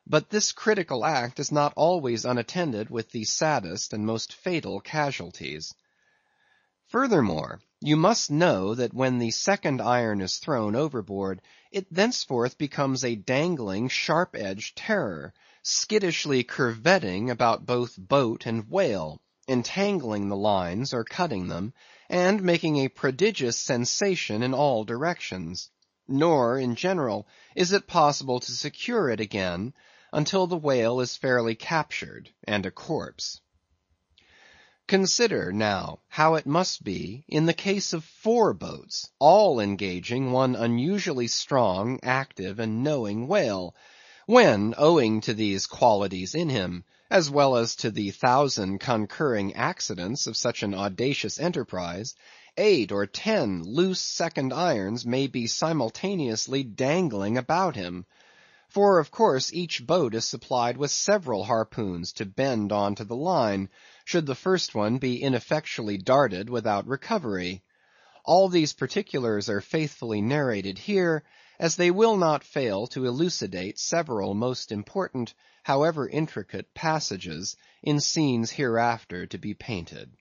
But this critical act is not always unattended with the saddest and most fatal casualties. Furthermore, you must know that when the second iron is thrown overboard, it thenceforth becomes a dangling, sharp-edged terror, skittishly curvetting about both boat and whale, entangling the lines or cutting them, and making a prodigious sensation in all directions. Nor, in general, is it possible to secure it again until the whale is fairly captured and a corpse. Consider, now, how it must be in the case of 4 boats, all engaging one unusually strong, active, and knowing whale, when, owing to these qualities in him, as well as to the 1,000 concurring accidents of such an audacious enterprise, 8 or 10 loose second irons may be simultaneously dangling about him. For, of course, each boat is supplied with several harpoons to bend on to the line, should the first one be ineffectually darted without recovery. All these particulars are faithfully narrated here, as they will not fail to elucidate several most important, however intricate, passages in scenes hereafter to be painted.